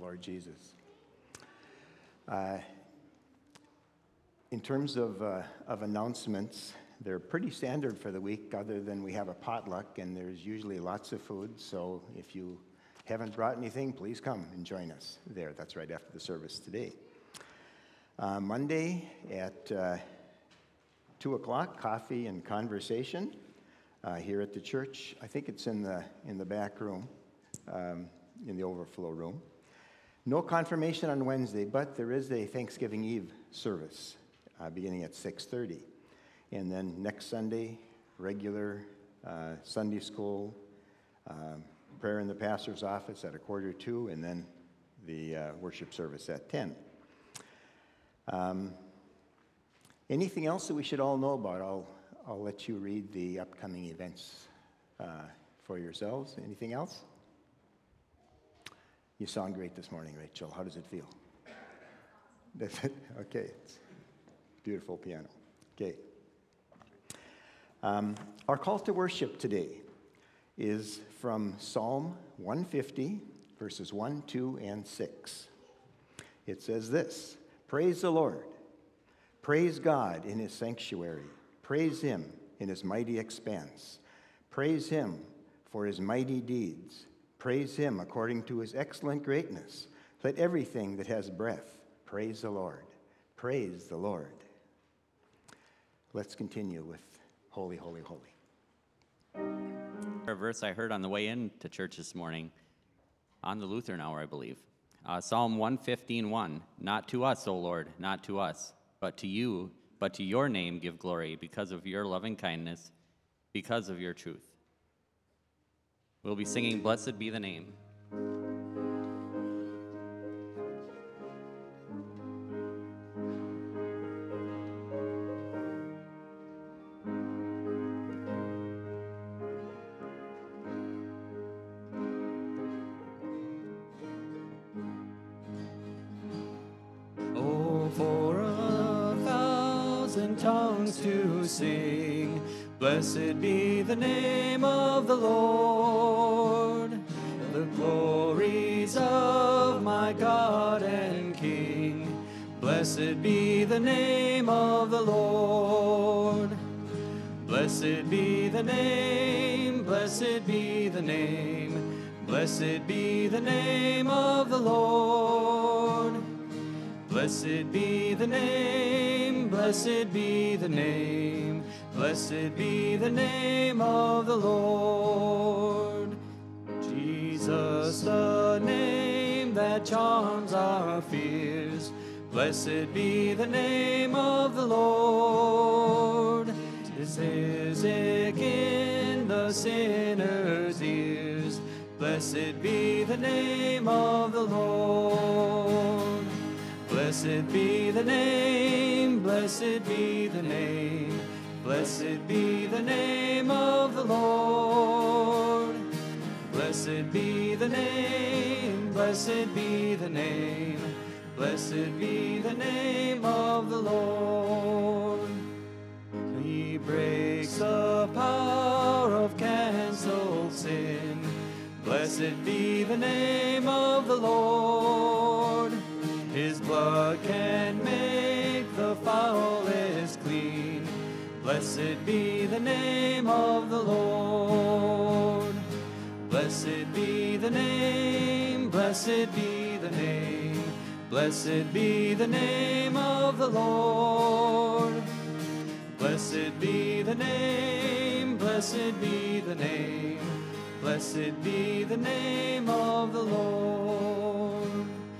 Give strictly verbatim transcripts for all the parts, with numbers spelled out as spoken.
Lord Jesus. Uh, in terms of, uh, of announcements, they're pretty standard for the week, other than we have a potluck, and there's usually lots of food. So if you haven't brought anything, please come and join us there. That's right after the service today. Uh, Monday at uh, two o'clock, coffee and conversation uh, here at the church. I think it's in the in the back room, um, in the overflow room. No confirmation on Wednesday, but there is a Thanksgiving Eve service uh, beginning at six thirty. And then next Sunday, regular uh, Sunday school, um, prayer in the pastor's office at a quarter to, and then the uh, worship service at ten. Um, anything else that we should all know about? I'll, I'll let you read the upcoming events uh, for yourselves. Anything else? You sound great this morning, Rachel. How does it feel? That's it? Okay. It's beautiful piano. Okay. Um, our call to worship today is from Psalm one fifty, verses one, two, and six. It says this: Praise the Lord. Praise God in his sanctuary. Praise him in his mighty expanse. Praise him for his mighty deeds. Praise him according to his excellent greatness. Let everything that has breath praise the Lord. Praise the Lord. Let's continue with Holy, Holy, Holy. A verse I heard on the way into church this morning on the Lutheran Hour, I believe. Uh, Psalm one fifteen, one. Not to us, O Lord, not to us, but to you, but to your name give glory, because of your loving kindness, because of your truth. We'll be singing Blessed Be the Name. Oh, for a thousand tongues to sing, blessed be the name of the Lord. The glories of my God and King, blessed be the name of the Lord. Blessed be the name, blessed be the name, blessed be the name of the Lord. Blessed be the name, blessed be the name, blessed be the name of the Lord. Jesus, the name that charms our fears, blessed be the name of the Lord. 'Tis music in the sinner's ears, blessed be the name of the Lord. Blessed be the name, blessed be the name, blessed be the name of the Lord. Blessed be the name, blessed be the name, blessed be the name of the Lord. He breaks the power of canceled sin, blessed be the name of the Lord. His blood can make the foulest clean, blessed be the name of the Lord. Blessed be the name, blessed be the name, blessed be the name of the Lord. Blessed be the name, blessed be the name, blessed be the name of the Lord.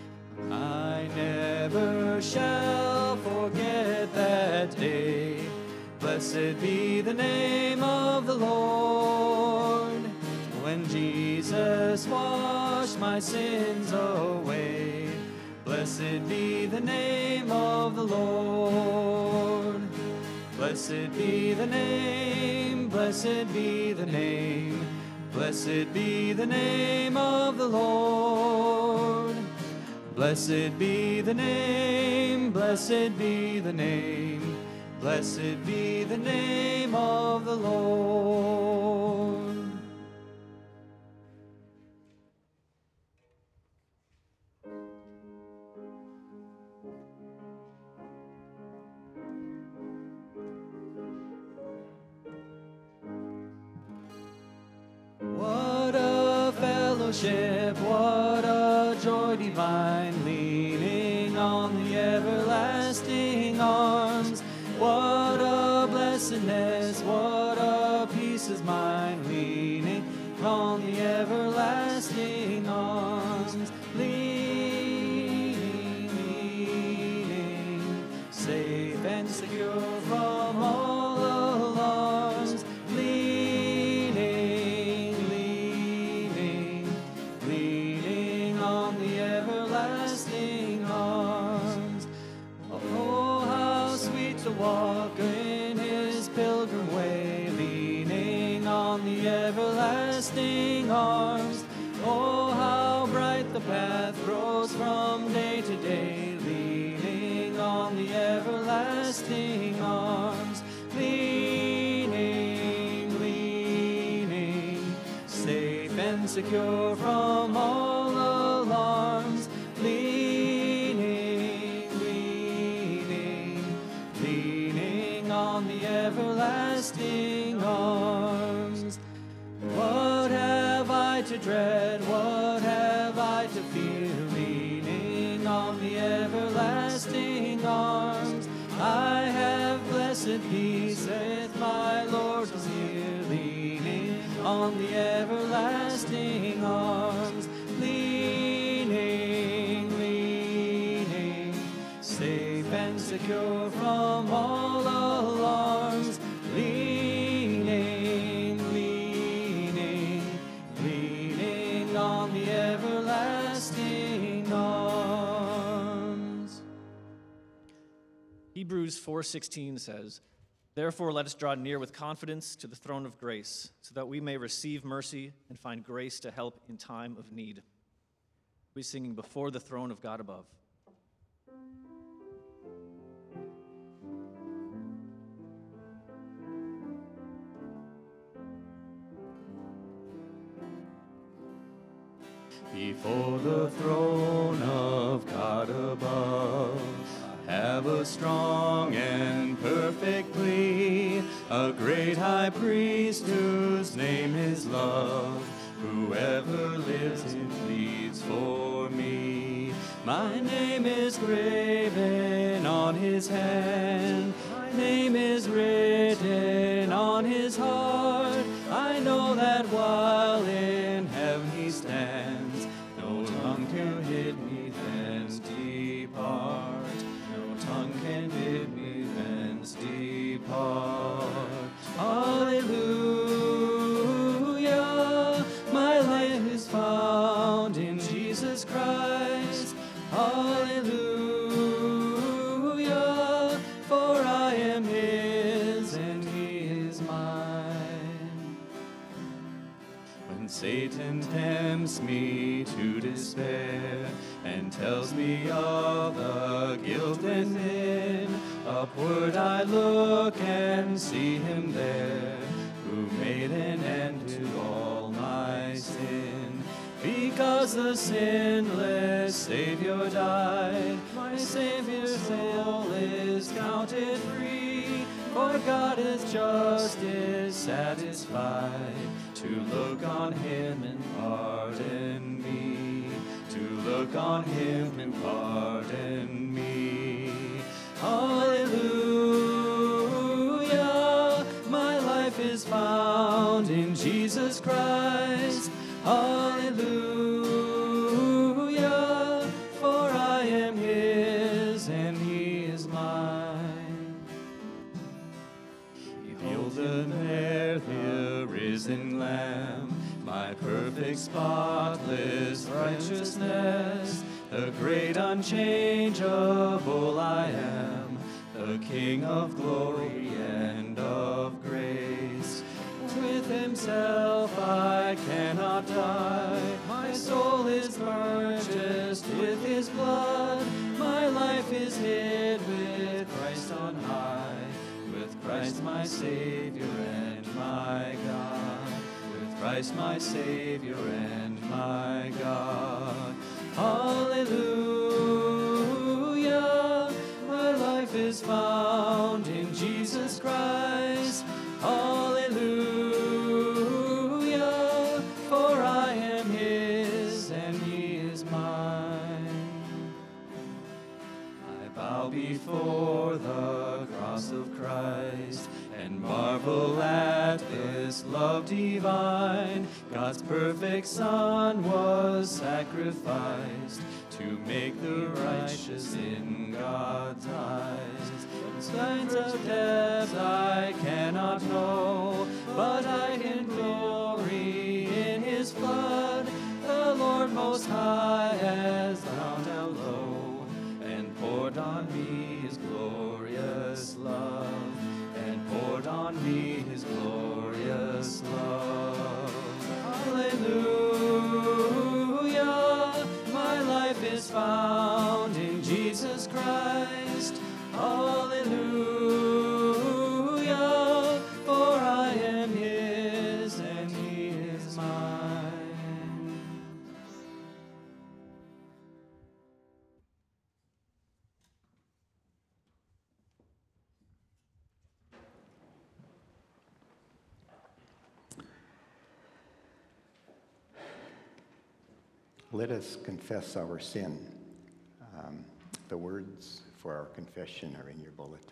I never shall forget that day, blessed be the name of the Lord, when Jesus washed my sins away. Blessed be the name of the Lord. Blessed be the name, blessed be the name, blessed be the name of the Lord. Blessed be the name, blessed be the name, blessed be the name of the Lord. fellowship, what a joy divine, leaning on the everlasting arms. What a blessedness, what a peace is mine, leaning on the everlasting arms. Leaning, leaning, safe and secure from all alarms. Leaning, leaning, leaning on the everlasting arms. Oh, how sweet to walk in his pilgrim way, leaning on the everlasting arms. Oh, how bright the path grows from day to day, leaning on the everlasting arms. Leaning, leaning, safe and secure from all alarms. Leaning, leaning, leaning on the everlasting arms. What have I to dread? What have I to fear? Leaning on the everlasting arms. I have blessed peace if my Lord is here. Leaning on the everlasting arms. Leaning, leaning, safe and secure from all alarms. Leaning, leaning, leaning on the everlasting arms. Hebrews four sixteen says, "Therefore let us draw near with confidence to the throne of grace, so that we may receive mercy and find grace to help in time of need." We're singing Before the Throne of God Above. Before the throne of God above, I have a strong and perfect plea, a great high priest whose name is love, whoever lives and pleads for me. My name is graven on his hand, my name is written on his heart. I know that while in heaven he stands, no tongue can bid me thence depart. No tongue can bid me thence depart. Hallelujah, my life is found in Jesus Christ. Hallelujah, for I am his and he is mine. When Satan tempts me to despair and tells me of the guilt and sin, upward I look and see him there, who made an end to all my sin. Because the sinless Savior died, my Savior's soul is counted free. For God is just is satisfied to look on him and pardon me, to look on him and pardon me. Hallelujah, my life is found in Jesus Christ. Hallelujah, for I am his and he is mine. Behold there the risen Lamb, my perfect spotless righteousness, the great unchangeable I am, the King of glory and of grace. With himself I cannot die, my soul is purchased with his blood, my life is hid with Christ on high, with Christ my Savior and my God, with Christ my Savior and my God. Hallelujah, my life is found in Jesus Christ. Hallelujah, for I am his bow before the cross of Christ and marvel at this love divine. God's perfect Son was sacrificed to make the righteous in God's eyes. The signs of death I cannot know, but I can glory in his blood. The Lord Most High has gone down low and poured on me his glorious love, and poured on me his glorious love. Hallelujah, my life is found in Jesus Christ. Hallelujah, for I am his and he is mine. Let us confess our sin. Um, the words for our confession are in your bulletin.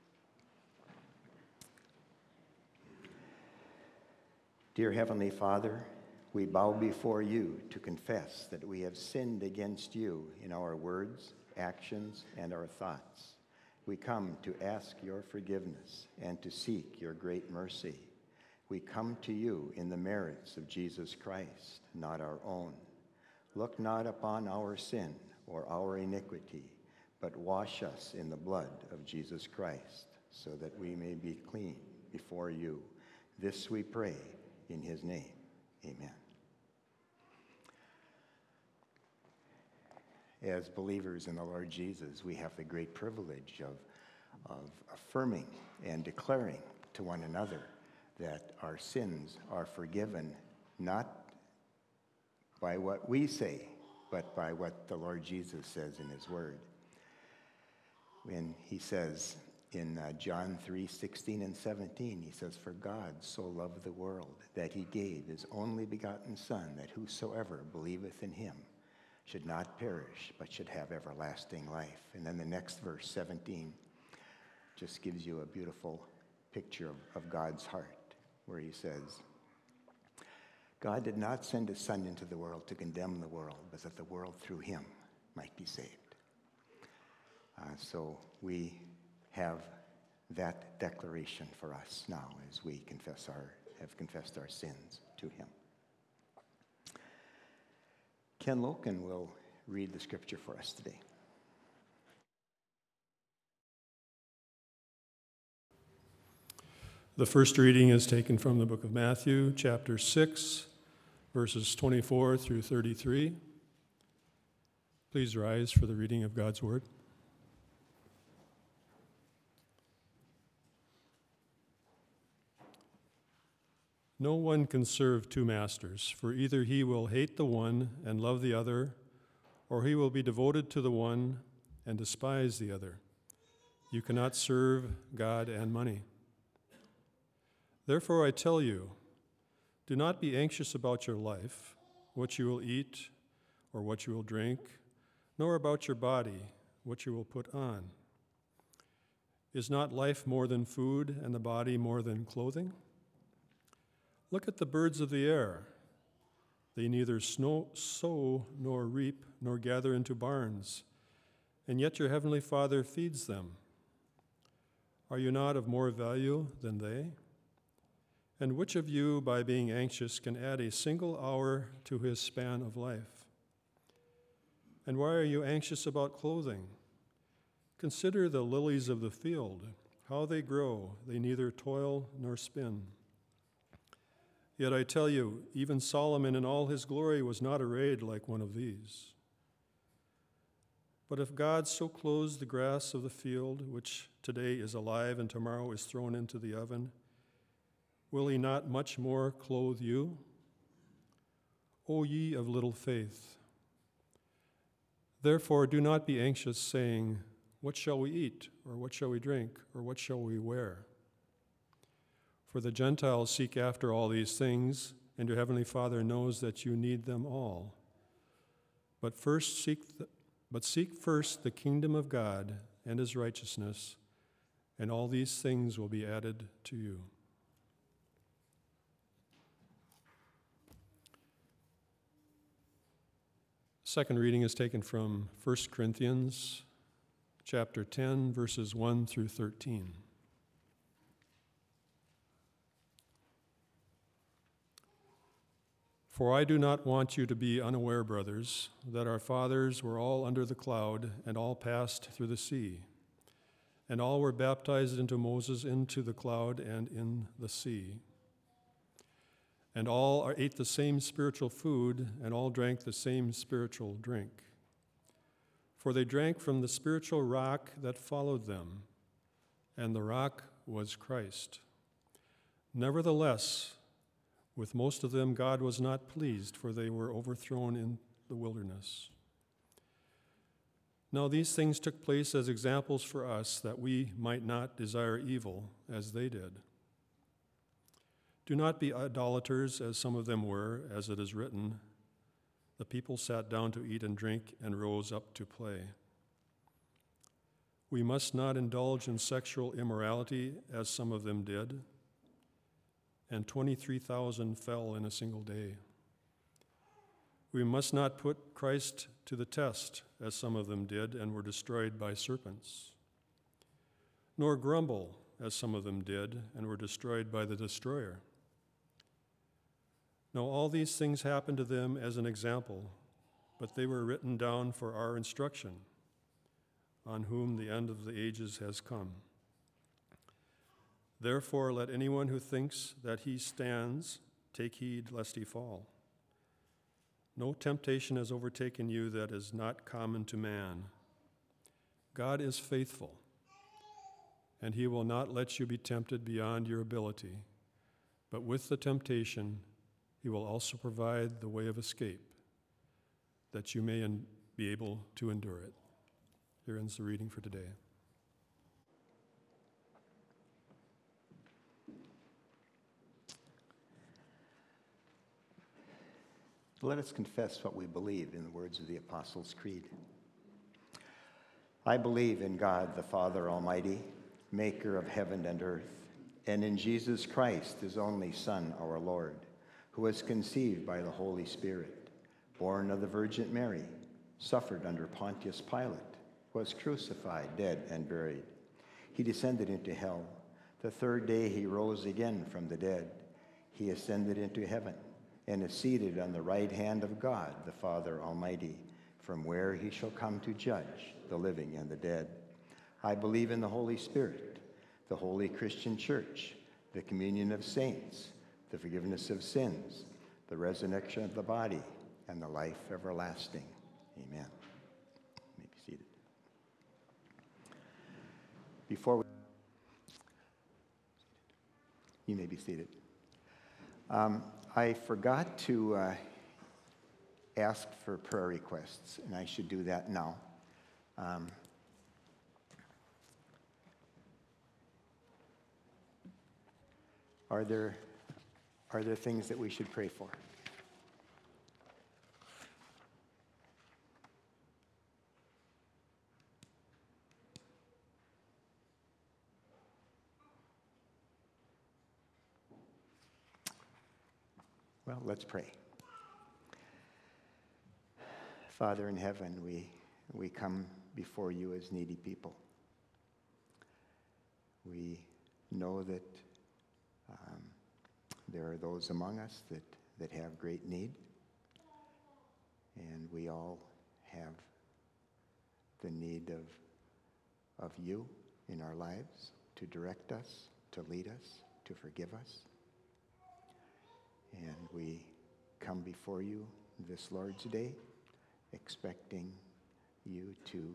Dear Heavenly Father, we bow before you to confess that we have sinned against you in our words, actions, and our thoughts. We come to ask your forgiveness and to seek your great mercy. We come to you in the merits of Jesus Christ, not our own. Look not upon our sin or our iniquity, but wash us in the blood of Jesus Christ, so that we may be clean before you. This we pray in his name. Amen. As believers in the Lord Jesus, we have the great privilege of, of affirming and declaring to one another that our sins are forgiven, not by what we say, but by what the Lord Jesus says in his word. When he says in uh, John three sixteen and seventeen, he says, "For God so loved the world that he gave his only begotten Son, that whosoever believeth in him should not perish, but should have everlasting life." And then the next verse, seventeen, just gives you a beautiful picture of, of God's heart, where he says, "God did not send his Son into the world to condemn the world, but that the world through him might be saved." Uh, so we have that declaration for us now as we confess our, have confessed our sins to him. Ken Loken will read the scripture for us today. The first reading is taken from the book of Matthew, chapter six, verses twenty-four through thirty-three. Please rise for the reading of God's word. No one can serve two masters, for either he will hate the one and love the other, or he will be devoted to the one and despise the other. You cannot serve God and money. Therefore I tell you, do not be anxious about your life, what you will eat or what you will drink, nor about your body, what you will put on. Is not life more than food, and the body more than clothing? Look at the birds of the air. They neither snow, sow nor reap nor gather into barns, and yet your heavenly Father feeds them. Are you not of more value than they? And which of you, by being anxious, can add a single hour to his span of life? And why are you anxious about clothing? Consider the lilies of the field, how they grow. They neither toil nor spin. Yet I tell you, even Solomon in all his glory was not arrayed like one of these. But if God so clothes the grass of the field, which today is alive and tomorrow is thrown into the oven, will he not much more clothe you? O ye of little faith! Therefore do not be anxious, saying, what shall we eat, or what shall we drink, or what shall we wear? For the Gentiles seek after all these things, and your heavenly Father knows that you need them all. But first seek the, but seek first the kingdom of God and his righteousness, and all these things will be added to you. Second reading is taken from First Corinthians chapter ten, verses one through thirteen. For I do not want you to be unaware, brothers, that our fathers were all under the cloud and all passed through the sea, and all were baptized into Moses into the cloud and in the sea. And all ate the same spiritual food, and all drank the same spiritual drink. For they drank from the spiritual rock that followed them, and the rock was Christ. Nevertheless, with most of them God was not pleased, for they were overthrown in the wilderness. Now these things took place as examples for us, that we might not desire evil as they did. Do not be idolaters, as some of them were, as it is written, the people sat down to eat and drink and rose up to play. We must not indulge in sexual immorality, as some of them did, and twenty-three thousand fell in a single day. We must not put Christ to the test, as some of them did and were destroyed by serpents, nor grumble, as some of them did and were destroyed by the destroyer. Now all these things happened to them as an example, but they were written down for our instruction, on whom the end of the ages has come. Therefore let anyone who thinks that he stands take heed lest he fall. No temptation has overtaken you that is not common to man. God is faithful, and he will not let you be tempted beyond your ability, but with the temptation he will also provide the way of escape, that you may be able to endure it. Here ends the reading for today. Let us confess what we believe in the words of the Apostles' Creed. I believe in God, the Father Almighty, maker of heaven and earth, and in Jesus Christ, his only Son, our Lord, who was conceived by the Holy Spirit, born of the Virgin Mary, suffered under Pontius Pilate, was crucified, dead, and buried. He descended into hell. The third day he rose again from the dead. He ascended into heaven and is seated on the right hand of God, the Father Almighty, from where he shall come to judge the living and the dead. I believe in the Holy Spirit, the holy Christian church, the communion of saints, the forgiveness of sins, the resurrection of the body, and the life everlasting. Amen. You may be seated. Before we, you may be seated. Um, I forgot to uh, ask for prayer requests, and I should do that now. Um, are there are there things that we should pray for? Well, let's pray. Father in heaven, we, we come before you as needy people. We know that um, there are those among us that, that have great need, and we all have the need of, of you in our lives to direct us, to lead us, to forgive us. And we come before you this Lord's Day, expecting you to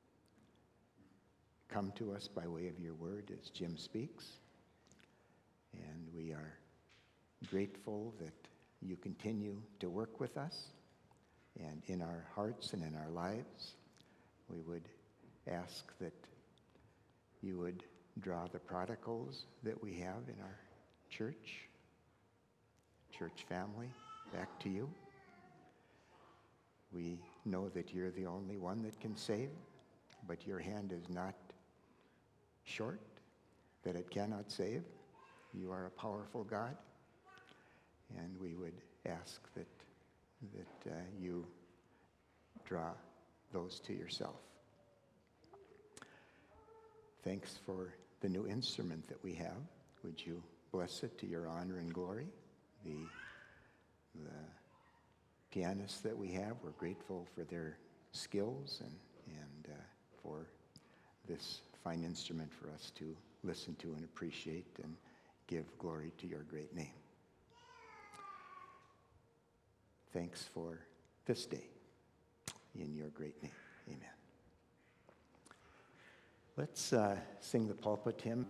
come to us by way of your word as Jim speaks. And we are grateful that you continue to work with us and in our hearts and in our lives. We would ask that you would draw the prodigals that we have in our church, church family, back to you. We know that you're the only one that can save, but your hand is not short, that it cannot save. You are a powerful God, and we would ask that, that uh, you draw those to yourself. Thanks for the new instrument that we have. Would you bless it to your honor and glory? The, the pianists that we have, we're grateful for their skills and, and uh, for this fine instrument for us to listen to and appreciate and give glory to your great name. Thanks for this day. In your great name, amen. Let's uh, sing the pulpit hymn.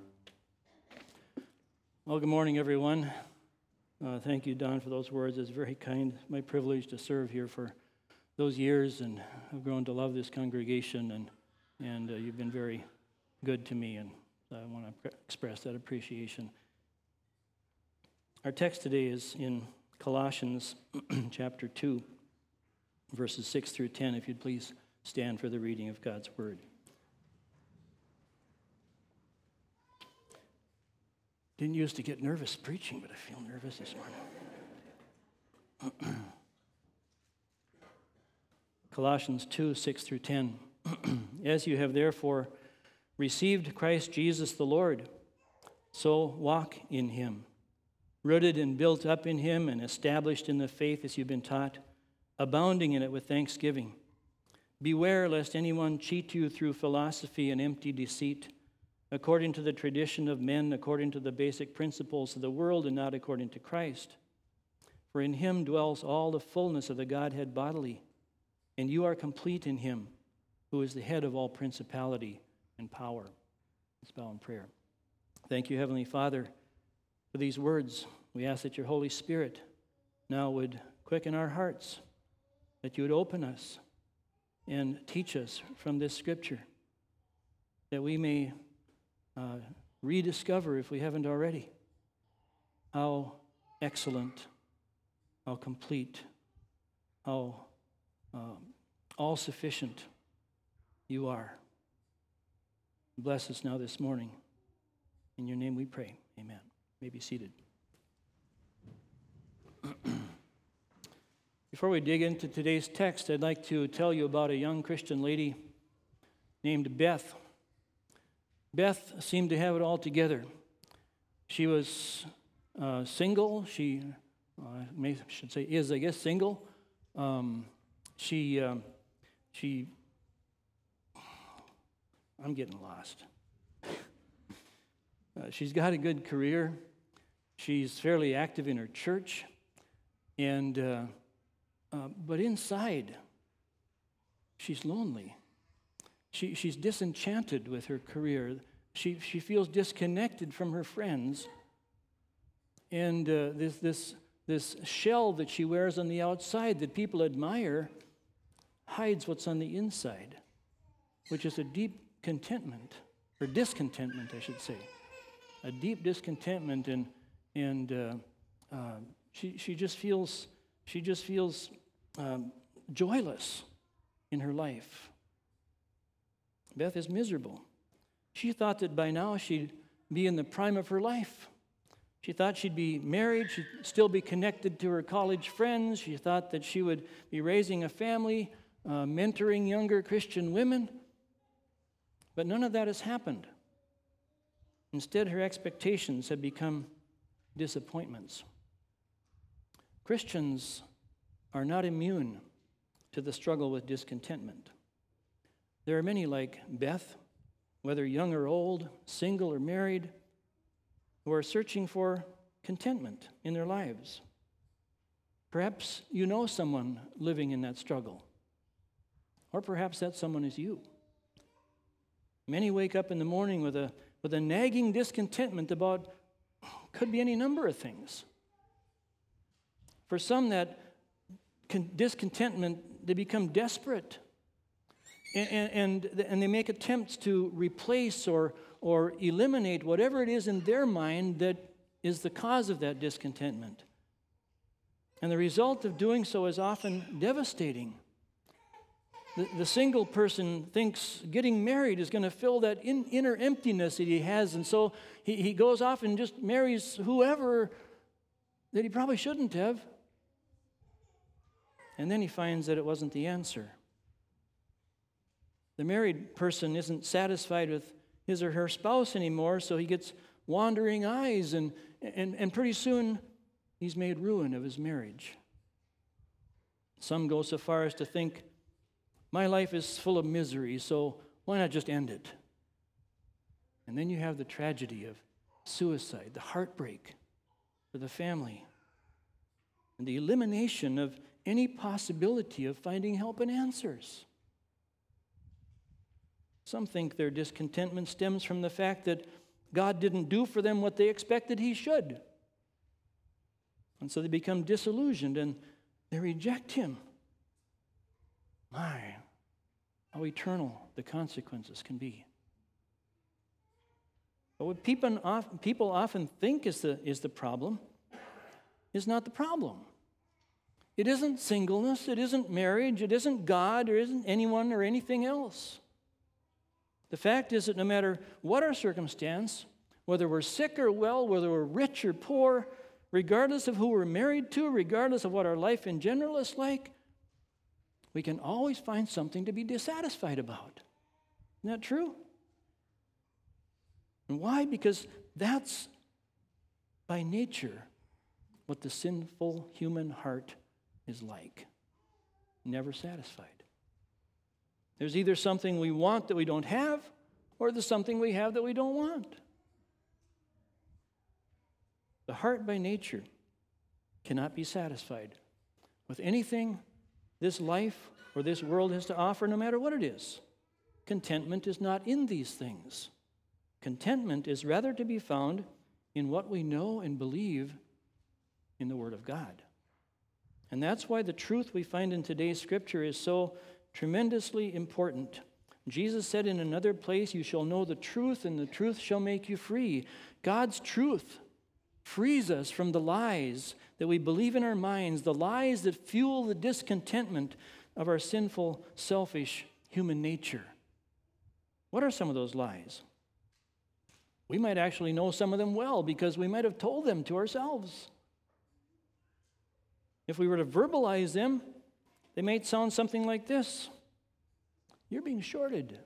Well, good morning, everyone. Uh, thank you, Don, for those words. It's very kind. It's my privilege to serve here for those years, and I've grown to love this congregation, and and uh, you've been very good to me, and I want to express that appreciation. Our text today is in Colossians chapter two, verses six through ten. If you'd please stand for the reading of God's word. Didn't used to get nervous preaching, but I feel nervous this morning. Colossians two, six through ten. As you have therefore received Christ Jesus the Lord, so walk in him, rooted and built up in him and established in the faith as you've been taught, abounding in it with thanksgiving. Beware lest anyone cheat you through philosophy and empty deceit, according to the tradition of men, according to the basic principles of the world, and not according to Christ. For in him dwells all the fullness of the Godhead bodily, and you are complete in him, who is the head of all principality and power. Let's bow in prayer. Thank you, Heavenly Father, for these words. We ask that your Holy Spirit now would quicken our hearts, that you would open us and teach us from this scripture, that we may Uh, rediscover, if we haven't already, how excellent, how complete, how um, all-sufficient you are. Bless us now this morning. In your name we pray. Amen. You may be seated. Before we dig into today's text, I'd like to tell you about a young Christian lady named Beth. Beth seemed to have it all together. She was uh, single. She, uh, may, should say, is, I guess, single. Um, she, um, she, I'm getting lost. uh, she's got a good career. She's fairly active in her church. And, uh, uh, but inside, she's lonely. She, she's disenchanted with her career. She, she feels disconnected from her friends. And uh, this, this, this shell that she wears on the outside that people admire hides what's on the inside, which is a deep contentment, or discontentment, I should say. A deep discontentment, and, and uh, uh, she, she just feels, she just feels um, joyless in her life. Beth is miserable. She thought that by now she'd be in the prime of her life. She thought she'd be married, she'd still be connected to her college friends. She thought that she would be raising a family, uh, mentoring younger Christian women. But none of that has happened. Instead, her expectations have become disappointments. Christians are not immune to the struggle with discontentment. There are many like Beth, whether young or old, single or married, who are searching for contentment in their lives. Perhaps you know someone living in that struggle, or perhaps that someone is you. Many wake up in the morning with a with a nagging discontentment about, could be any number of things. For some, that con- discontentment, they become desperate. And, and, and they make attempts to replace or, or eliminate whatever it is in their mind that is the cause of that discontentment. And the result of doing so is often devastating. The, the single person thinks getting married is going to fill that in, inner emptiness that he has, and so he, he goes off and just marries whoever that he probably shouldn't have. And then he finds that it wasn't the answer. The married person isn't satisfied with his or her spouse anymore, so he gets wandering eyes, and, and, and pretty soon he's made ruin of his marriage. Some go so far as to think, my life is full of misery, so why not just end it? And then you have the tragedy of suicide, the heartbreak for the family, and the elimination of any possibility of finding help and answers. Some think their discontentment stems from the fact that God didn't do for them what they expected He should. And so they become disillusioned and they reject Him. My, how eternal the consequences can be. But what people often, people often think is the, is the problem is not the problem. It isn't singleness, it isn't marriage, it isn't God, or isn't anyone or anything else. The fact is that no matter what our circumstance, whether we're sick or well, whether we're rich or poor, regardless of who we're married to, regardless of what our life in general is like, we can always find something to be dissatisfied about. Isn't that true? And why? Because that's by nature what the sinful human heart is like. Never satisfied. There's either something we want that we don't have, or there's something we have that we don't want. The heart by nature cannot be satisfied with anything this life or this world has to offer, no matter what it is. Contentment is not in these things. Contentment is rather to be found in what we know and believe in the Word of God. And that's why the truth we find in today's Scripture is so tremendously important. Jesus said in another place, you shall know the truth, and the truth shall make you free. God's truth frees us from the lies that we believe in our minds, the lies that fuel the discontentment of our sinful, selfish human nature. What are some of those lies? We might actually know some of them well because we might have told them to ourselves. If we were to verbalize them, they might sound something like this. You're being shorted.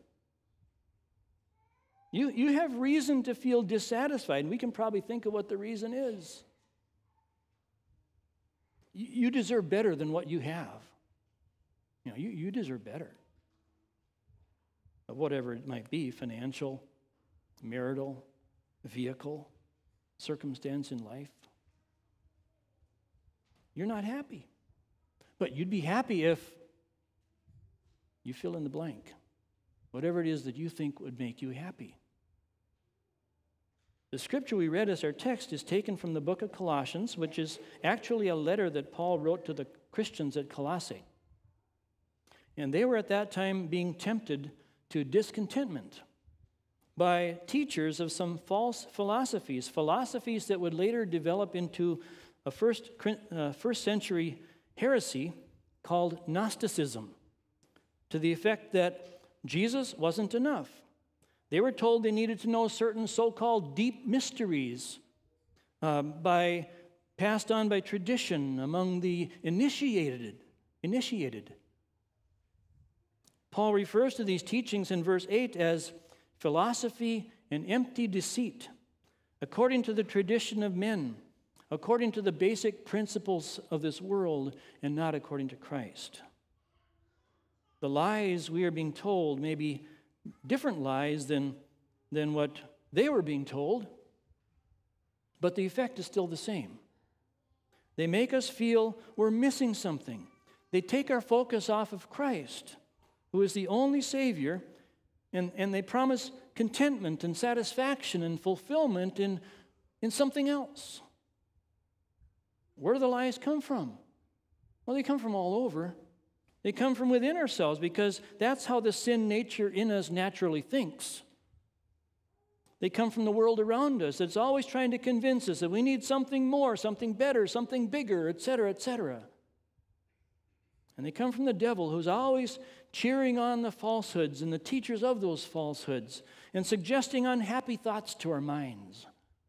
You, you have reason to feel dissatisfied. We can probably think of what the reason is. You, you deserve better than what you have. You know, you, you deserve better. Of whatever it might be, financial, marital, vehicle, circumstance in life. You're not happy. But you'd be happy if you fill in the blank. Whatever it is that you think would make you happy. The scripture we read as our text is taken from the book of Colossians, which is actually a letter that Paul wrote to the Christians at Colossae. And they were at that time being tempted to discontentment by teachers of some false philosophies, philosophies that would later develop into a first, uh, first century heresy called Gnosticism, to the effect that Jesus wasn't enough. They were told they needed to know certain so-called deep mysteries um, by passed on by tradition among the initiated. Initiated. Paul refers to these teachings in verse eight as philosophy and empty deceit, according to the tradition of men, according to the basic principles of this world, and not according to Christ. The lies we are being told may be different lies than, than what they were being told, but the effect is still the same. They make us feel we're missing something. They take our focus off of Christ, who is the only Savior, and, and they promise contentment and satisfaction and fulfillment in, in something else. Where do the lies come from? Well, they come from all over. They come from within ourselves because that's how the sin nature in us naturally thinks. They come from the world around us. It's always trying to convince us that we need something more, something better, something bigger, et cetera, et cetera. And they come from the devil, who's always cheering on the falsehoods and the teachers of those falsehoods and suggesting unhappy thoughts to our minds.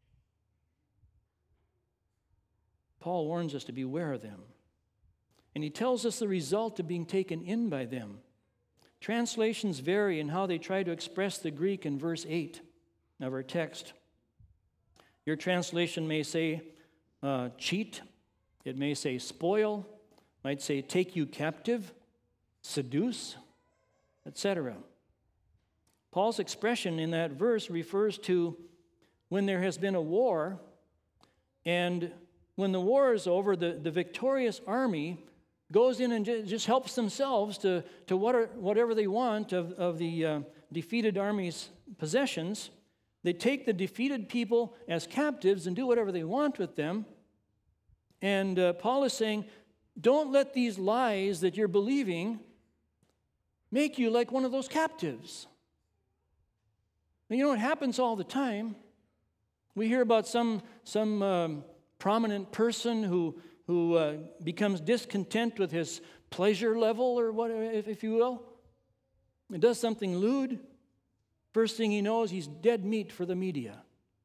Paul warns us to beware of them. And he tells us the result of being taken in by them. Translations vary in how they try to express the Greek in verse eight of our text. Your translation may say uh, cheat. It may say spoil. Might say take you captive, seduce, et cetera. Paul's expression in that verse refers to when there has been a war, and when the war is over, the, the victorious army goes in and just helps themselves to, to what are, whatever they want of, of the uh, defeated army's possessions. They take the defeated people as captives and do whatever they want with them. And uh, Paul is saying, don't let these lies that you're believing make you like one of those captives. And you know, it happens all the time. We hear about some, some um, prominent person who who uh, becomes discontent with his pleasure level, or what, if, if you will, and does something lewd. First thing he knows, he's dead meat for the media,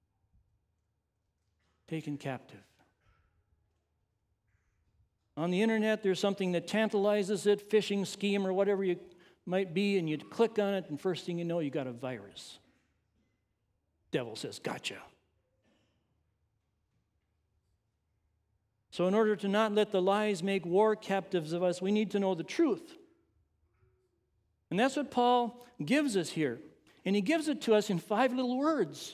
taken captive. On the internet, there's something that tantalizes it, phishing scheme or whatever you might be, and you click on it, and first thing you know, you got a virus. Devil says, gotcha. So in order to not let the lies make war captives of us, we need to know the truth. And that's what Paul gives us here. And he gives it to us in five little words.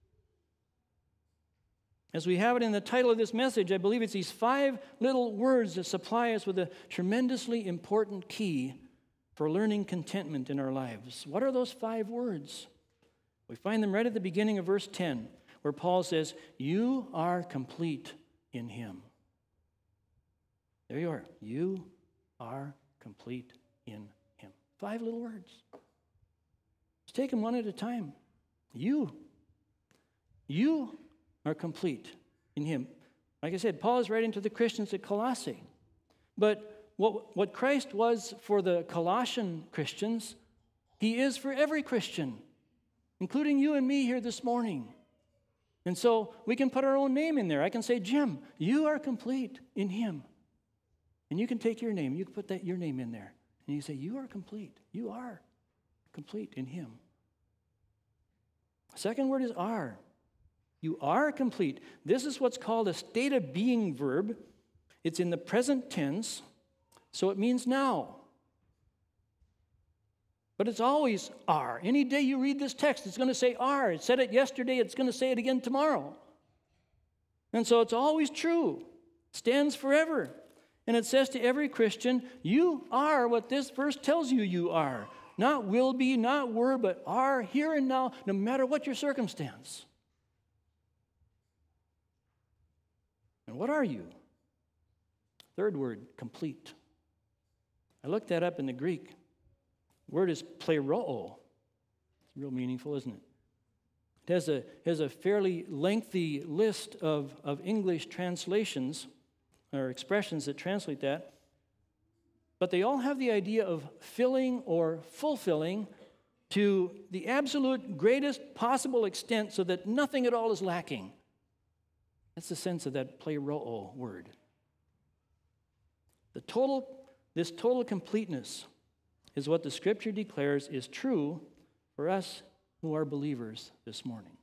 As we have it in the title of this message, I believe it's these five little words that supply us with a tremendously important key for learning contentment in our lives. What are those five words? We find them right at the beginning of verse ten, where Paul says, you are complete in him. There you are. You are complete in him. Five little words. Let's take them one at a time. You. You are complete in him. Like I said, Paul is writing to the Christians at Colossae. But what, what Christ was for the Colossian Christians, he is for every Christian, including you and me here this morning. And so we can put our own name in there. I can say, Jim, you are complete in him. And you can take your name, you can put that your name in there. And you say, you are complete. You are complete in him. Second word is are. You are complete. This is what's called a state of being verb. It's in the present tense, so it means now. But it's always are. Any day you read this text, it's going to say are. It said it yesterday, it's going to say it again tomorrow. And so it's always true. It stands forever. And it says to every Christian, you are what this verse tells you you are. Not will be, not were, but are here and now, no matter what your circumstance. And what are you? Third word, complete. I looked that up in the Greek. The word is pleroo. It's real meaningful, isn't it? It has a, has a fairly lengthy list of, of English translations or expressions that translate that, but they all have the idea of filling or fulfilling to the absolute greatest possible extent so that nothing at all is lacking. That's the sense of that pleroo word. The total, this total completeness is what the Scripture declares is true for us who are believers this morning.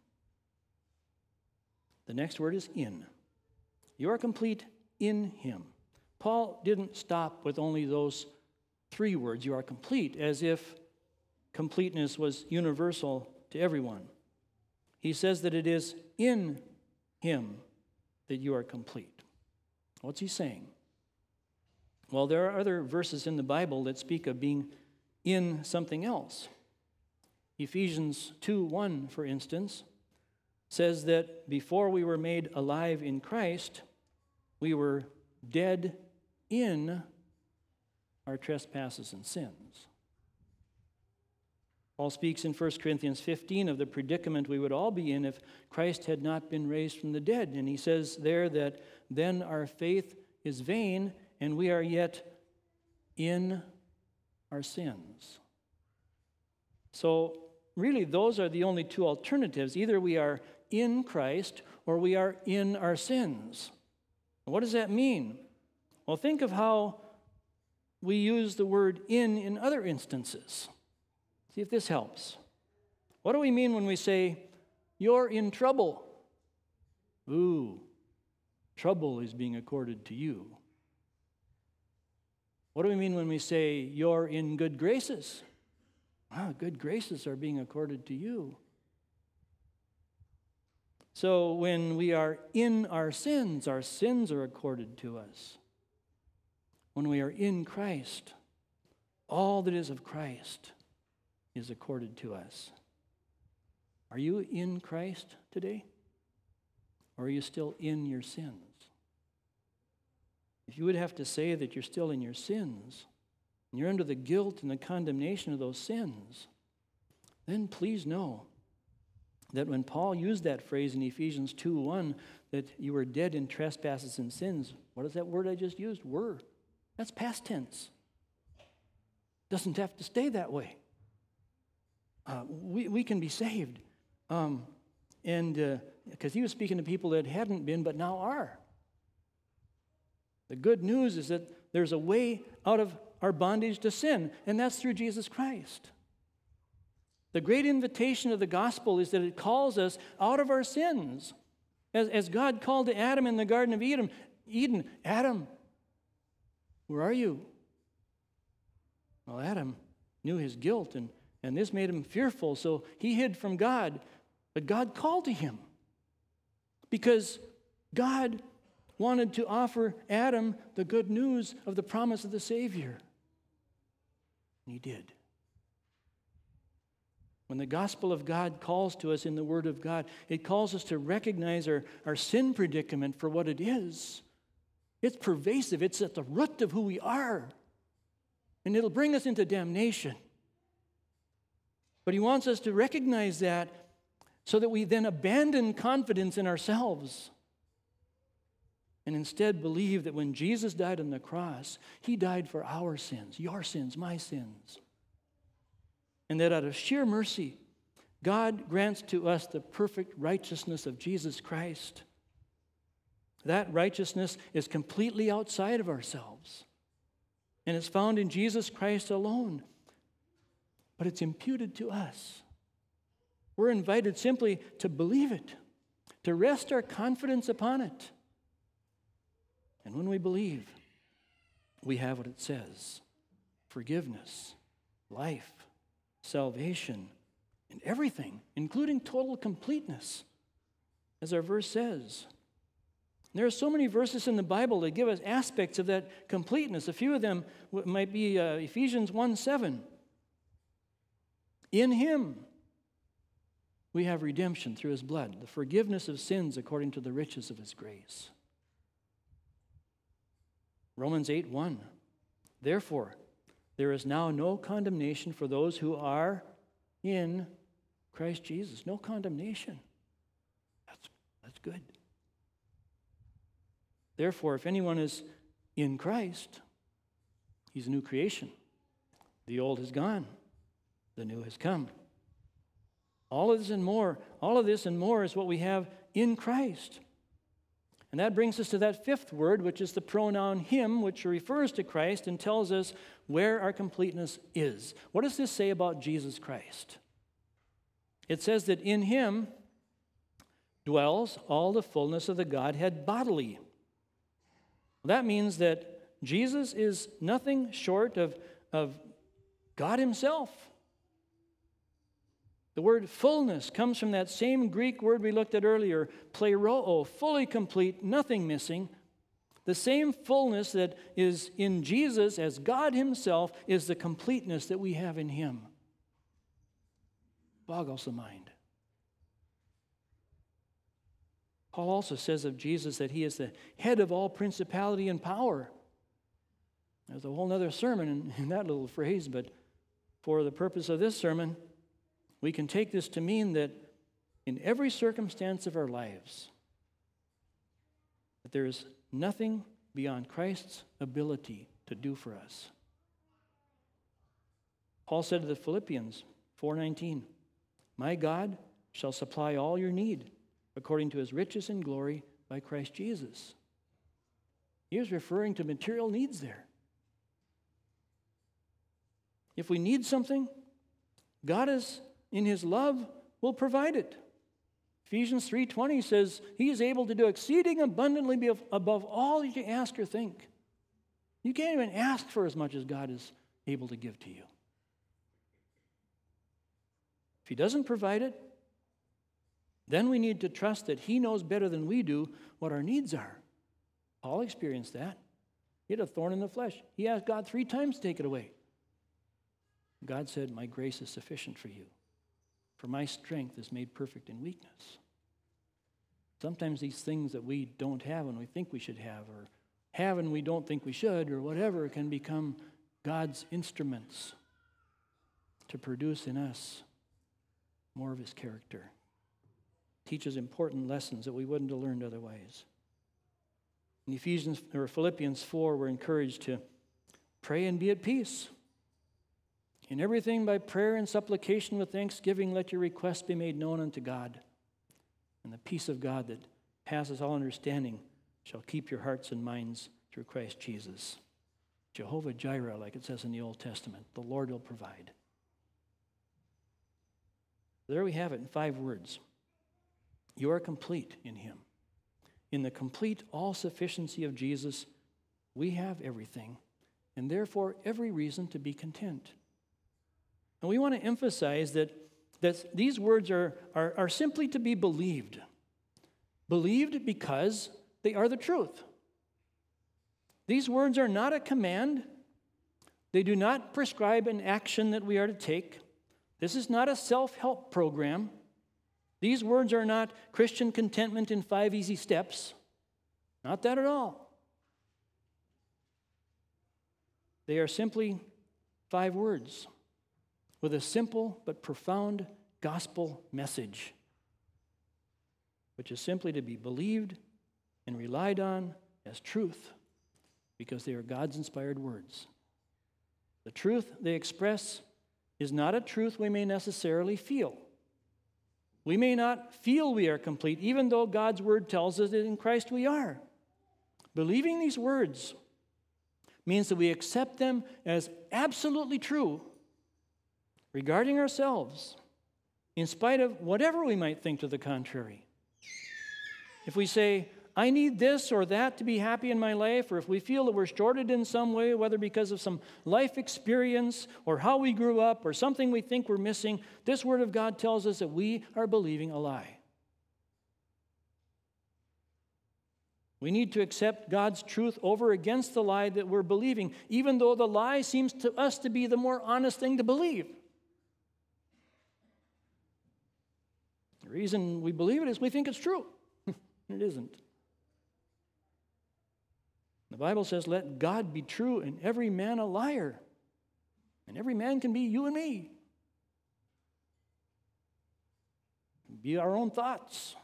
The next word is in. You are complete in him. Paul didn't stop with only those three words, you are complete, as if completeness was universal to everyone. He says that it is in him that you are complete. What's he saying? Well, there are other verses in the Bible that speak of being in something else. Ephesians two one, for instance, says that before we were made alive in Christ, we were dead in our trespasses and sins. Paul speaks in First Corinthians fifteen of the predicament we would all be in if Christ had not been raised from the dead. And he says there that then our faith is vain and we are yet in our sins. So, really, those are the only two alternatives. Either we are in Christ or we are in our sins. What does that mean? Well, think of how we use the word in in other instances. See if this helps. What do we mean when we say, you're in trouble? Ooh, trouble is being accorded to you. What do we mean when we say, you're in good graces? Ah, good graces are being accorded to you. So when we are in our sins, our sins are accorded to us. When we are in Christ, all that is of Christ is accorded to us. Are you in Christ today? Or are you still in your sins? If you would have to say that you're still in your sins, and you're under the guilt and the condemnation of those sins, then please know that when Paul used that phrase in Ephesians two one, that you were dead in trespasses and sins, what is that word I just used? Were. That's past tense. Doesn't have to stay that way. Uh, we, we can be saved. Um, and because uh, he was speaking to people that hadn't been but now are. The good news is that there's a way out of our bondage to sin, and that's through Jesus Christ. The great invitation of the gospel is that it calls us out of our sins. As, as God called to Adam in the Garden of Eden, Eden, Adam, where are you? Well, Adam knew his guilt, and, and this made him fearful, so he hid from God. But God called to him because God wanted to offer Adam the good news of the promise of the Savior. And he did. When the gospel of God calls to us in the Word of God, it calls us to recognize our, our sin predicament for what it is. It's pervasive. It's at the root of who we are. And it'll bring us into damnation. But he wants us to recognize that so that we then abandon confidence in ourselves and instead believe that when Jesus died on the cross, he died for our sins, your sins, my sins. And that out of sheer mercy, God grants to us the perfect righteousness of Jesus Christ. That righteousness is completely outside of ourselves. And it's found in Jesus Christ alone. But it's imputed to us. We're invited simply to believe it, to rest our confidence upon it. And when we believe, we have what it says: forgiveness, life, salvation, and everything, including total completeness, as our verse says. There are so many verses in the Bible that give us aspects of that completeness. A few of them might be uh, Ephesians one seven. In him we have redemption through his blood, the forgiveness of sins according to the riches of his grace. Romans eight one. Therefore, there is now no condemnation for those who are in Christ Jesus. No condemnation. That's, that's good. Therefore, if anyone is in Christ, he's a new creation. The old has gone. The new has come. All of this and more, all of this and more is what we have in Christ. And that brings us to that fifth word, which is the pronoun him, which refers to Christ and tells us where our completeness is. What does this say about Jesus Christ? It says that in him dwells all the fullness of the Godhead bodily. That means that Jesus is nothing short of, of God himself. The word fullness comes from that same Greek word we looked at earlier, pleroo, fully complete, nothing missing. The same fullness that is in Jesus as God himself is the completeness that we have in him. Boggles the mind. Paul also says of Jesus that he is the head of all principality and power. There's a whole other sermon in, in that little phrase, but for the purpose of this sermon, we can take this to mean that in every circumstance of our lives, that there is nothing beyond Christ's ability to do for us. Paul said to the Philippians, four nineteen, "My God shall supply all your need according to his riches and glory by Christ Jesus." He was referring to material needs there. If we need something, God is, in his love, will provide it. Ephesians three twenty says he is able to do exceeding abundantly above all you can ask or think. You can't even ask for as much as God is able to give to you. If he doesn't provide it, then we need to trust that he knows better than we do what our needs are. Paul experienced that. He had a thorn in the flesh. He asked God three times to take it away. God said, "My grace is sufficient for you, for my strength is made perfect in weakness." Sometimes these things that we don't have and we think we should have, or have and we don't think we should, or whatever, can become God's instruments to produce in us more of his character. Teaches important lessons that we wouldn't have learned otherwise. In Ephesians or Philippians four, we're encouraged to pray and be at peace. In everything by prayer and supplication with thanksgiving, let your requests be made known unto God. And the peace of God that passes all understanding shall keep your hearts and minds through Christ Jesus. Jehovah Jireh, like it says in the Old Testament, the Lord will provide. There we have it in five words. You are complete in him. In the complete all-sufficiency of Jesus, we have everything, and therefore every reason to be content. And we want to emphasize that, that these words are, are, are simply to be believed. Believed because they are the truth. These words are not a command. They do not prescribe an action that we are to take. This is not a self-help program. These words are not Christian contentment in five easy steps. Not that at all. They are simply five words with a simple but profound gospel message, which is simply to be believed and relied on as truth because they are God's inspired words. The truth they express is not a truth we may necessarily feel. We may not feel we are complete, even though God's word tells us that in Christ we are. Believing these words means that we accept them as absolutely true regarding ourselves, in spite of whatever we might think to the contrary. If we say, I need this or that to be happy in my life, or if we feel that we're shorted in some way, whether because of some life experience or how we grew up or something we think we're missing, this Word of God tells us that we are believing a lie. We need to accept God's truth over against the lie that we're believing, even though the lie seems to us to be the more honest thing to believe. The reason we believe it is we think it's true. It isn't. The Bible says, let God be true and every man a liar. And every man can be you and me. Be our own thoughts.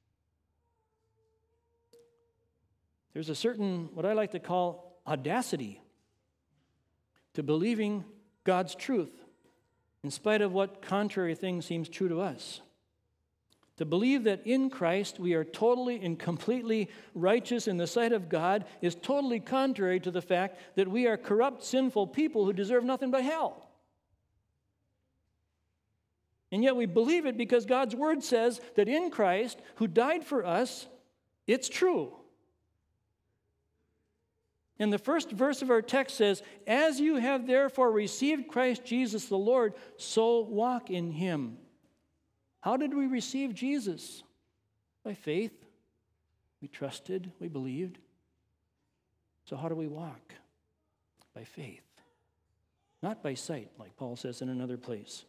There's a certain, what I like to call, audacity to believing God's truth in spite of what contrary thing seems true to us. To believe that in Christ we are totally and completely righteous in the sight of God is totally contrary to the fact that we are corrupt, sinful people who deserve nothing but hell. And yet we believe it because God's Word says that in Christ, who died for us, it's true. And the first verse of our text says, as you have therefore received Christ Jesus the Lord, so walk in him. How did we receive Jesus? By faith. We trusted, we believed. So how do we walk? By faith. Not by sight, like Paul says in another place.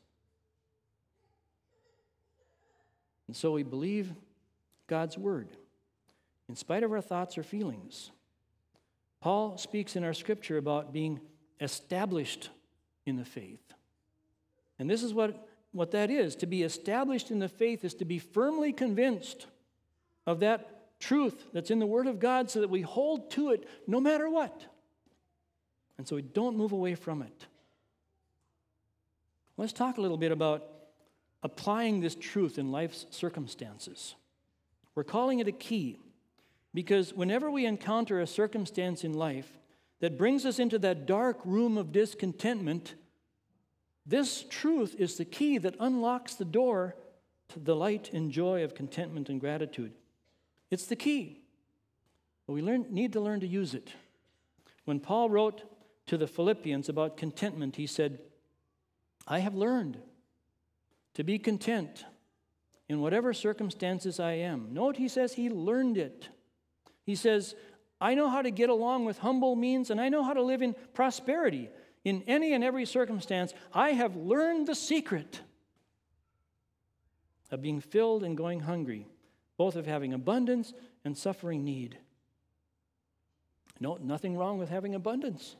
And so we believe God's word, in spite of our thoughts or feelings. Paul speaks in our scripture about being established in the faith. And this is what, what that is. To be established in the faith is to be firmly convinced of that truth that's in the Word of God so that we hold to it no matter what. And so we don't move away from it. Let's talk a little bit about applying this truth in life's circumstances. We're calling it a key because whenever we encounter a circumstance in life that brings us into that dark room of discontentment, this truth is the key that unlocks the door to the light and joy of contentment and gratitude. It's the key. But we learn, need to learn to use it. When Paul wrote to the Philippians about contentment, he said, I have learned to be content in whatever circumstances I am. Note, he says he learned it. He says, I know how to get along with humble means, and I know how to live in prosperity. In any and every circumstance, I have learned the secret of being filled and going hungry, both of having abundance and suffering need. No, nothing wrong with having abundance.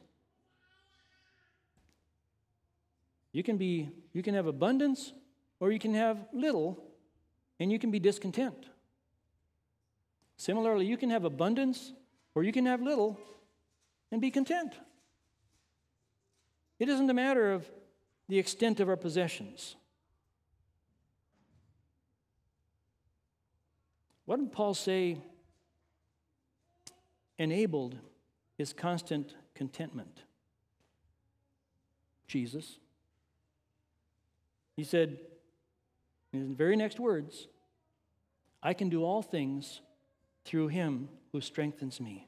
You can be, you can have abundance, or you can have little, and you can be discontent. Similarly, you can have abundance, or you can have little, and be content. It isn't a matter of the extent of our possessions. What did Paul say enabled his constant contentment? Jesus. He said, in his very next words, I can do all things through him who strengthens me.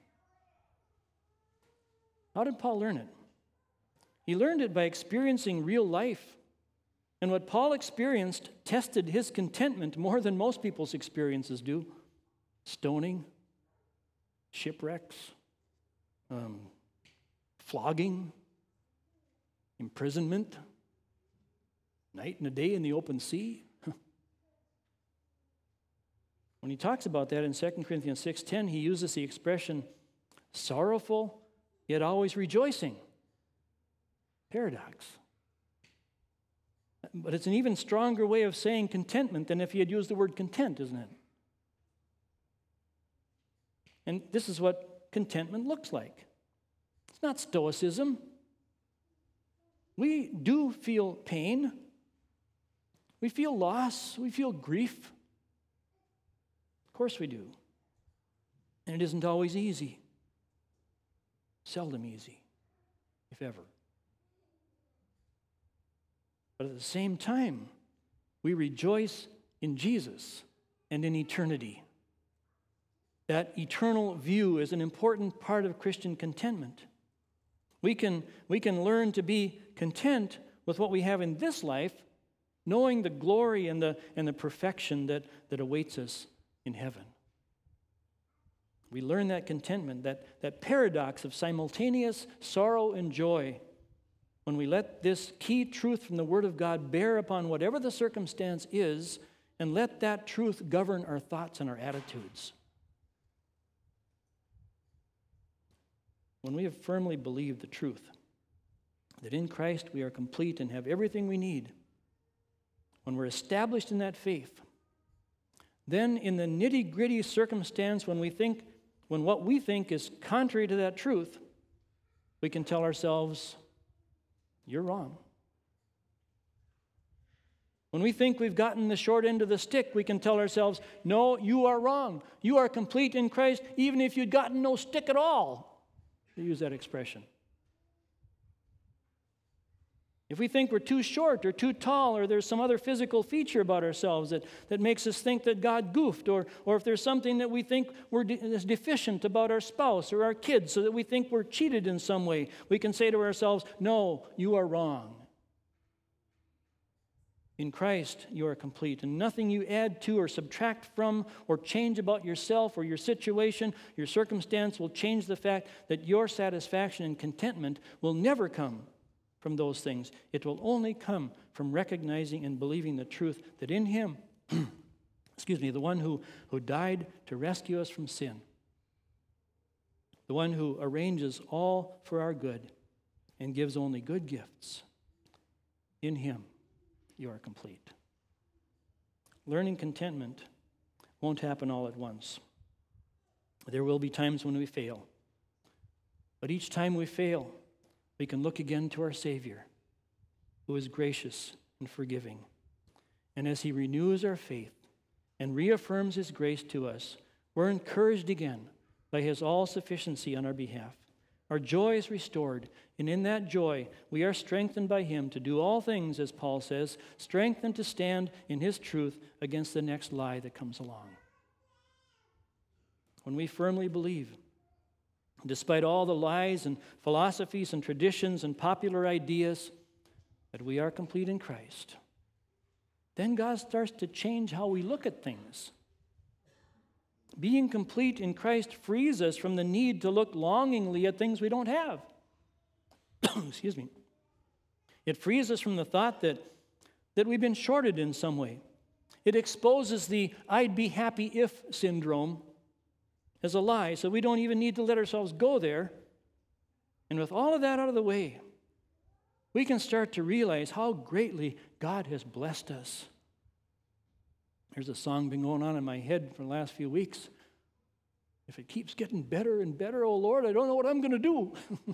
How did Paul learn it? He learned it by experiencing real life. And what Paul experienced tested his contentment more than most people's experiences do. Stoning, shipwrecks, um, flogging, imprisonment, night and a day in the open sea. When he talks about that in Second Corinthians six ten, he uses the expression sorrowful yet always rejoicing. Paradox. But it's an even stronger way of saying contentment than if he had used the word content, isn't it? And this is what contentment looks like. It's not stoicism. We do feel pain. We feel loss. We feel grief. Of course we do. And it isn't always easy. Seldom easy, if ever. But at the same time, we rejoice in Jesus and in eternity. That eternal view is an important part of Christian contentment. We can, we can learn to be content with what we have in this life, knowing the glory and the, and the perfection that, that awaits us in heaven. We learn that contentment, that, that paradox of simultaneous sorrow and joy, when we let this key truth from the Word of God bear upon whatever the circumstance is, and let that truth govern our thoughts and our attitudes. When we have firmly believed the truth, that in Christ we are complete and have everything we need, when we're established in that faith, then in the nitty-gritty circumstance when we think, when what we think is contrary to that truth, we can tell ourselves, you're wrong. When we think we've gotten the short end of the stick, we can tell ourselves, no, you are wrong. You are complete in Christ, even if you'd gotten no stick at all. To use that expression. If we think we're too short or too tall, or there's some other physical feature about ourselves that, that makes us think that God goofed, or, or if there's something that we think we're de- is deficient about our spouse or our kids, so that we think we're cheated in some way, we can say to ourselves, no, you are wrong. In Christ, you are complete, and nothing you add to or subtract from or change about yourself or your situation, your circumstance will change the fact that your satisfaction and contentment will never come from those things. It will only come from recognizing and believing the truth that in Him, excuse me, the one who, who died to rescue us from sin, the one who arranges all for our good and gives only good gifts, in Him you are complete. Learning contentment won't happen all at once. There will be times when we fail. But each time we fail, we can look again to our Savior who is gracious and forgiving. And as he renews our faith and reaffirms his grace to us, we're encouraged again by his all-sufficiency on our behalf. Our joy is restored, and in that joy, we are strengthened by him to do all things, as Paul says, strengthened to stand in his truth against the next lie that comes along. When we firmly believe, despite all the lies and philosophies and traditions and popular ideas, that we are complete in Christ, then God starts to change how we look at things. Being complete in Christ frees us from the need to look longingly at things we don't have. Excuse me. It frees us from the thought that, that we've been shorted in some way. It exposes the "I'd be happy if" syndrome as a lie, so we don't even need to let ourselves go there. And with all of that out of the way, we can start to realize how greatly God has blessed us. There's a song been going on in my head for the last few weeks. If it keeps getting better and better, oh Lord, I don't know what I'm going to do.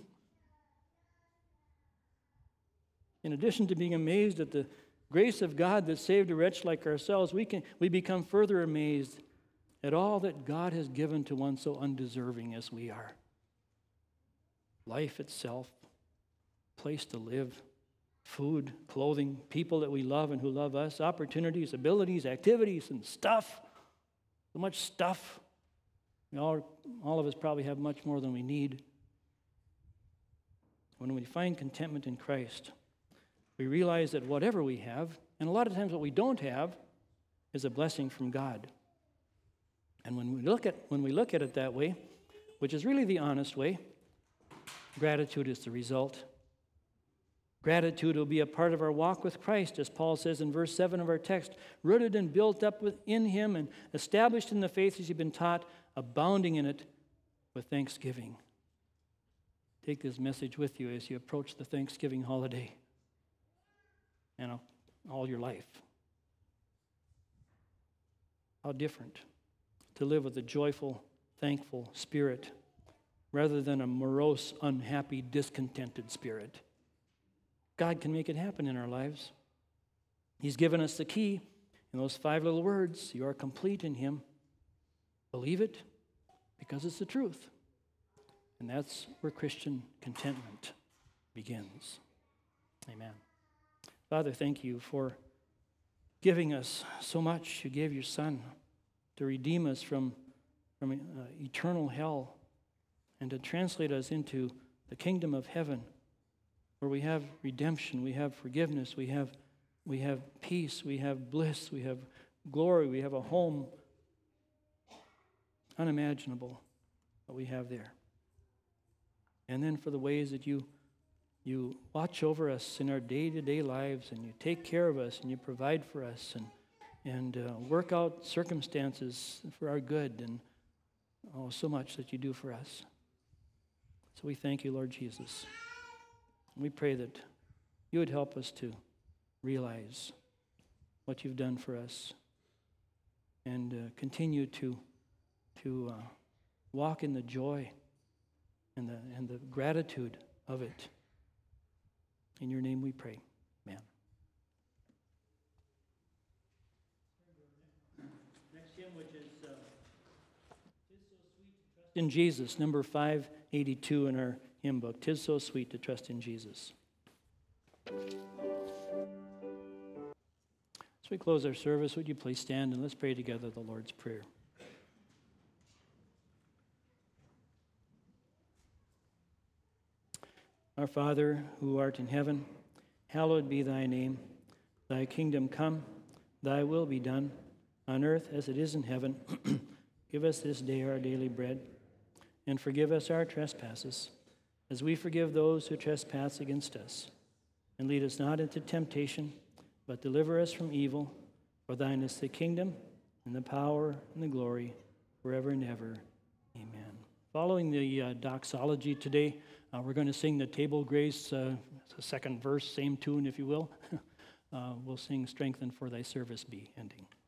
In addition to being amazed at the grace of God that saved a wretch like ourselves, we can we become further amazed at all that God has given to one so undeserving as we are. Life itself, place to live, food, clothing, people that we love and who love us, opportunities, abilities, activities, and stuff. So much stuff. We all, all of us probably have much more than we need. When we find contentment in Christ, we realize that whatever we have, and a lot of times what we don't have, is a blessing from God. And when we look at when we look at it that way, which is really the honest way, gratitude is the result. Gratitude will be a part of our walk with Christ, as Paul says in verse seven of our text, rooted and built up within him and established in the faith as you've been taught, abounding in it with thanksgiving. Take this message with you as you approach the Thanksgiving holiday and all your life. How different to live with a joyful, thankful spirit rather than a morose, unhappy, discontented spirit. God can make it happen in our lives. He's given us the key in those five little words. You are complete in him. Believe it because it's the truth. And that's where Christian contentment begins. Amen. Father, thank you for giving us so much. You gave your Son to redeem us from, from uh, eternal hell and to translate us into the kingdom of heaven, where we have redemption, we have forgiveness, we have, we have peace, we have bliss, we have glory, we have a home unimaginable what we have there. And then for the ways that you you watch over us in our day-to-day lives, and you take care of us, and you provide for us, and and uh, work out circumstances for our good, and oh, so much that you do for us. So we thank you, Lord Jesus. We pray that you would help us to realize what you've done for us and uh, continue to, to uh, walk in the joy and the, and the gratitude of it. In your name we pray. Amen. Next hymn, which is uh, "'Tis So Sweet to Trust in Jesus," number five eighty-two in our hymn book. "'Tis so sweet to trust in Jesus." As we close our service, would you please stand and let's pray together the Lord's Prayer. Our Father, who art in heaven, hallowed be thy name. Thy kingdom come, thy will be done, on earth as it is in heaven. Give us this day our daily bread, and forgive us our trespasses, as we forgive those who trespass against us. And lead us not into temptation, but deliver us from evil. For thine is the kingdom, and the power, and the glory, forever and ever. Amen. Following the uh, doxology today, uh, we're going to sing the Table Grace, uh, the second verse, same tune, if you will. uh, we'll sing "Strengthen for thy service be" ending.